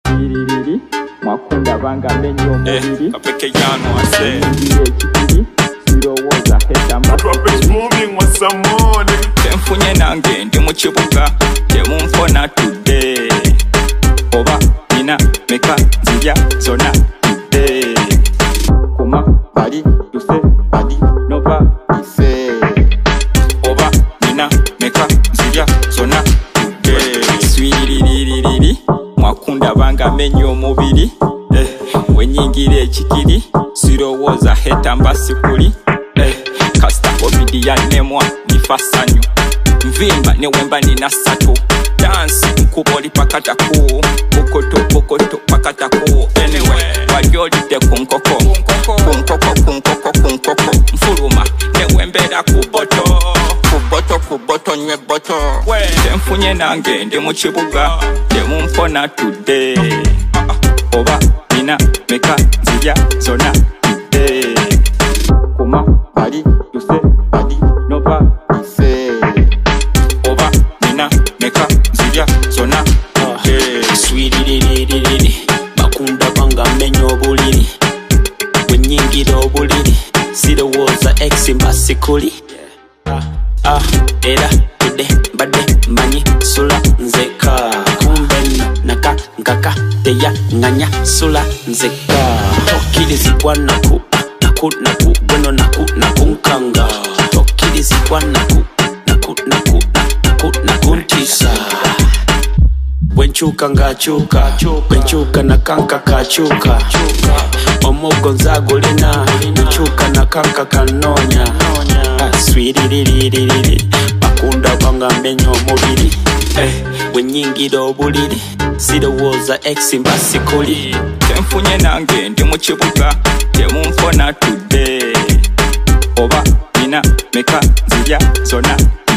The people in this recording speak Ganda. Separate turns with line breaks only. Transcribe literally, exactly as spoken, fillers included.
Liriri mwakunda banga menyo mubiri
kapeke yano ase
ekikiri sirowoza hetamba
Drop is moving with some money.
Temfunye nange ndi mu kibuga temumfona today oba nina meka nzija zona today
kuma bali tuse bali nova ise
oba nina meka nzija zona today swiriririri mwakunda banga menyo mubiri eh wenyingire ekikiri sirowoza hetamba sikuli eh kasta covid ya nemwa nifasanyo mvimba ne wemba nina sato dance nkuboli pakatako bokoto bokoto pakatako anyway wajolide kunkoko kunkoko kunkoko kunkoko mfuluma ne wembera kuboto kuboto kuboto nywe boto temfunye nange ndi mu kibuga temumfona today oba nina meka nzija zona today
kuma bali tuse bali nova ise
oba nina meka nzija zona today
swiriririri bakunda banga menyo buliri wenyingira obuliri sirowoza ex mbasikuli ah era tude bade manyi sula nzeka kumbe naka nkaka teya nganya sula nzeka tokirizibwa naku naku naku bweno naku naku nkanga tokirizibwa naku naku naku naku naku ntisa Wenchuka ngachuka, wenchuka na kanka kachuka Omugo nzagulina, wenchuka na kanka kanonya Swiriririri, bakunda banga menyo mubiri eh, wenyingira obuliri, sirowoza ex mbasikuli
temfunye nange ndi mu kibuga temumfona today oba nina meka nzija zona